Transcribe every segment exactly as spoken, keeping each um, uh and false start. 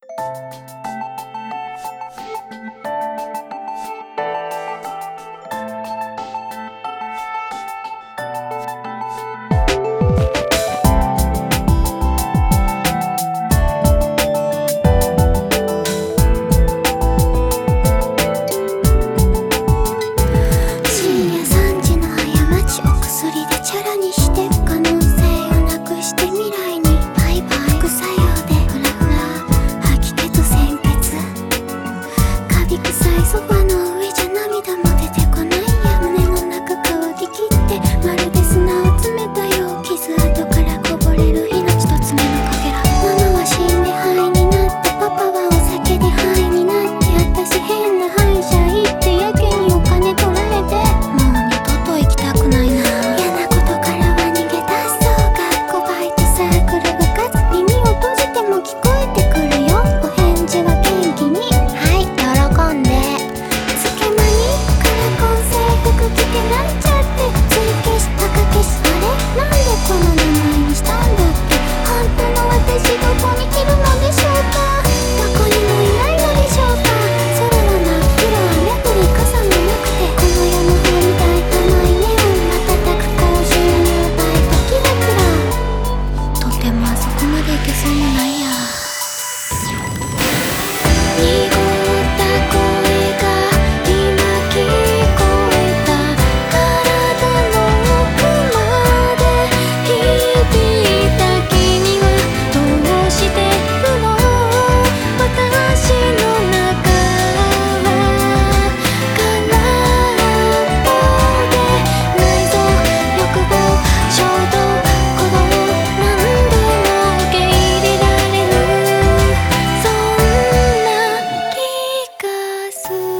ソファの上じゃ涙も出てこないや、胸の中乾ききってまるで砂を詰めたよ。傷跡からこぼれる命と爪のかけら。ママは死んで灰になって、パパはお酒で灰になって、私変な歯医者行ってやけにお金取られて、もう二度と行きたくないな。嫌なことからは逃げ出そう。学校バイトサークル部活、耳を閉じても聞こえてくるよ。お返事は元気に、はい喜んで。この名前にしたんだっけ。本当の私どこにいるのでしょうか。どこにもいないのでしょうか。空は真っ黒、雨降り傘もなくて、この世の本体甘いネオン瞬く顔中に奪いとキラキラ。とてもあそこまで行けそうもないや。濁った声が今聞こえた。体の奥まで響いた。君はどうしてるの。私の中は空っぽで、内臓欲望衝動鼓動、何でも受け入れられる、そんな気がする。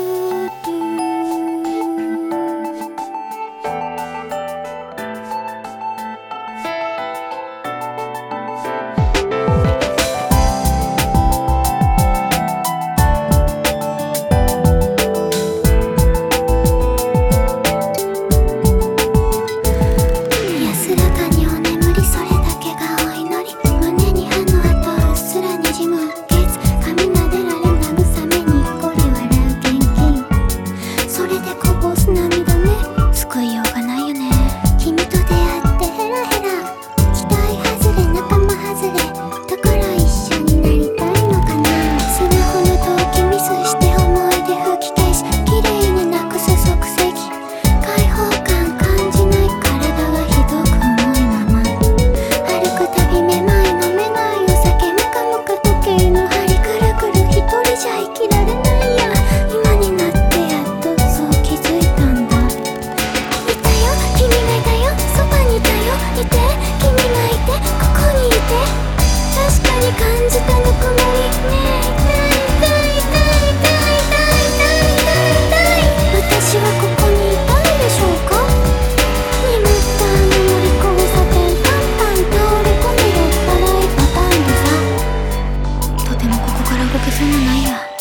安らかにお眠り、それだけがお祈り。胸に歯の跡うっすらにじむうっ血、髪なでられ慰めにっこり笑う現金。それでこぼす涙ね、救いようがないよね。君と出会ってヘラヘラ、期待外れ仲間外れ、だから一緒になりたいのかな。スマホの登記ミスして思い出吹き消し、綺麗になくす足跡。開放感感じない、体はひどく重いまま。歩くたびめまい、飲めないお酒、ムカムカ時計の針くるくる、一人じゃ生きられないや。今になってやっとそう気づいたんだ。いたよ君がいたよ、そばにいたよ、いて君がいて、ここにいて。確かに感じたぬくもりね。痛い痛い痛い痛い痛い痛い痛い痛い。私はここにいたんでしょうか。眠ったあの森交差点、パンパン倒れ込む酔っ払いパターンでさ、とてもここから動けそうもないや。